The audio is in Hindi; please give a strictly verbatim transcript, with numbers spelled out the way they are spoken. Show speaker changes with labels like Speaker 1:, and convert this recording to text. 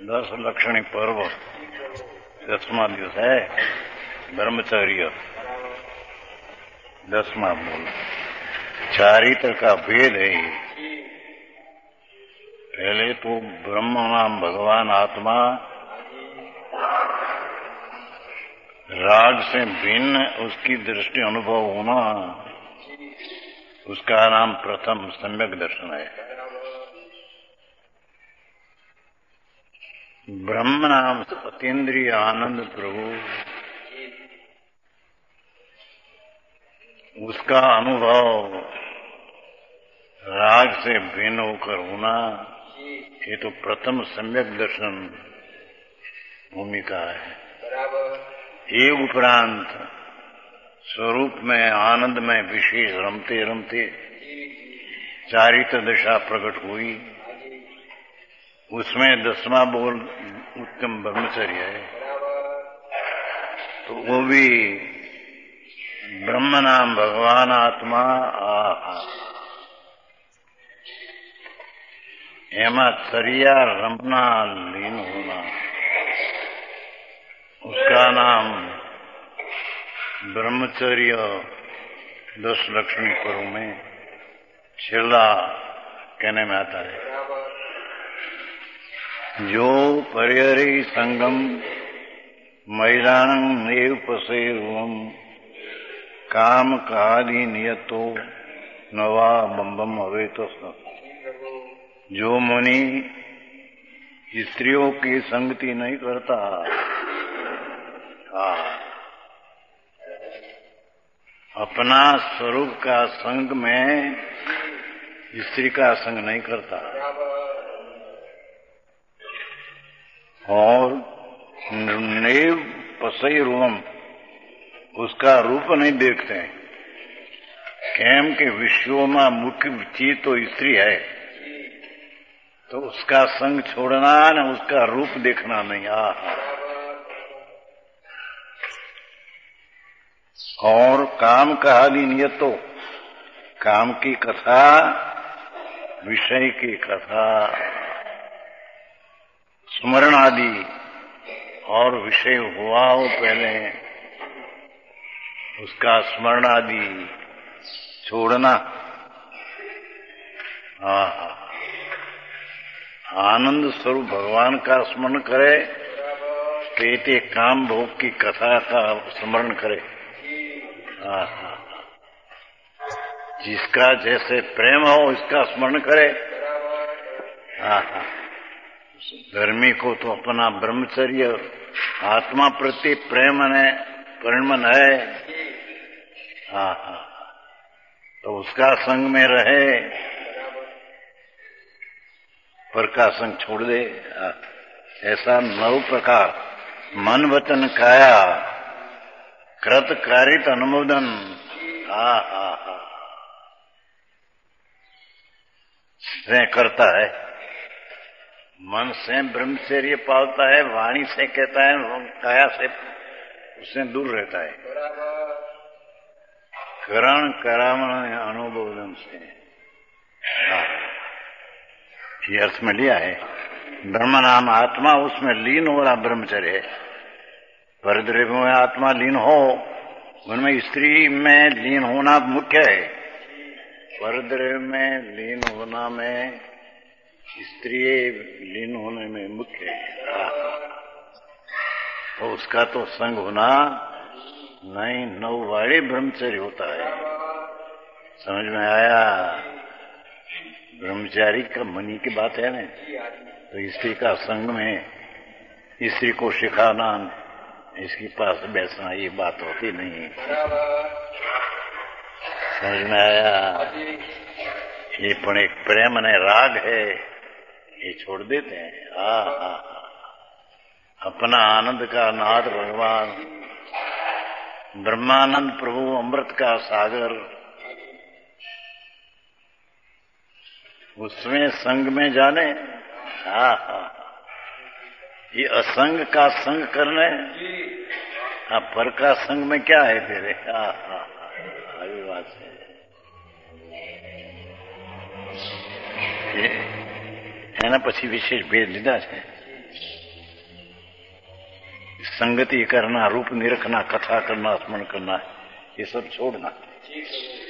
Speaker 1: दस लक्षणी पर्व दसमा दिवस है ब्रह्मचर्य। दसमा मूल चारित्र का भेद है। पहले तो ब्रह्म नाम भगवान आत्मा राग से भिन्न उसकी दृष्टि अनुभव होना, उसका नाम प्रथम सम्यक दर्शन है। ब्रह्म नाम अतीन्द्रिय आनंद प्रभु, उसका अनुभव राग से भिन्न होकर होना, ये तो प्रथम सम्यक दर्शन भूमिका है। ये उपरांत स्वरूप में आनंद में विशेष रमते रमते चारित्र दशा प्रकट हुई, उसमें दसवां बोल उत्तम ब्रह्मचर्य है। तो वो भी ब्रह्म नाम भगवान आत्मा आहा, एमा चर्या रमना लीन होना, उसका नाम ब्रह्मचर्य दस लक्षणी पर्व में छेला कहने में आता है। जो परिहरि संगम मैदान नेव पसेरुवम काम कादि नियतो नवा बम्बम हवे तो। जो मुनि स्त्रियों की संगति नहीं करता, अपना स्वरूप का संग में स्त्री का संग नहीं करता और नेव पसैरुवम उसका रूप नहीं देखते हैं। केम के विश्व में मुख्य चीज तो स्त्री है, तो उसका संग छोड़ना न उसका रूप देखना नहीं। आहा, और काम का आदि नियतो, काम की कथा, विषय की कथा, स्मरण आदि और विषय हुआ हो पहले उसका स्मरण आदि छोड़ना। आहा, आनंद स्वरूप भगवान का स्मरण करे, कहते काम भोग की कथा का स्मरण करे। आहा, जिसका जैसे प्रेम हो इसका स्मरण करे। आहा, धर्मी को तो अपना ब्रह्मचर्य आत्मा प्रति प्रेम है, परिणमन है। हाँ हाँ, तो उसका संग में रहे, पर का संग छोड़ दे। ऐसा नौ प्रकार मन वचन काया कृत कारित अनुमोदन। हा हा हा से करता है। मन से ब्रह्मचर्य पालता है, वाणी से कहता है, काया से उससे दूर रहता है। करण करामण अनुबोधन से ये अर्थ में लिया है। ब्रह्म नाम आत्मा उसमें लीन हो रहा ब्रह्मचर्य है। परद्रव्य में आत्मा लीन हो, उनमें स्त्री में लीन होना मुख्य है। परद्रव्य में लीन होना में स्त्री लीन होने में मुख्य है। तो उसका तो संग होना नहीं, नौवाड़ी ब्रह्मचर्य होता है। समझ में आया? ब्रह्मचारी का मनी की बात है ना, तो स्त्री का संग में स्त्री को सिखाना, इसके पास बैठना, ये बात होती नहीं। समझ में आया? ये पण एक प्रेम ने राग है, ये छोड़ देते हैं। हाँ हाँ, अपना आनंद का नाथ भगवान ब्रह्मानंद प्रभु अमृत का सागर, उसमें संग में जाने। हाँ हाँ, ये असंग का संग करने, हाँ, पर का संग में क्या है तेरे? हाँ हाँ, अभी बात है। એના પછી વિશેષ ભેદ લીધા છે। संगति करना, रूप निरखना, कथा करना, स्मरण करना, ये सब छोड़ना।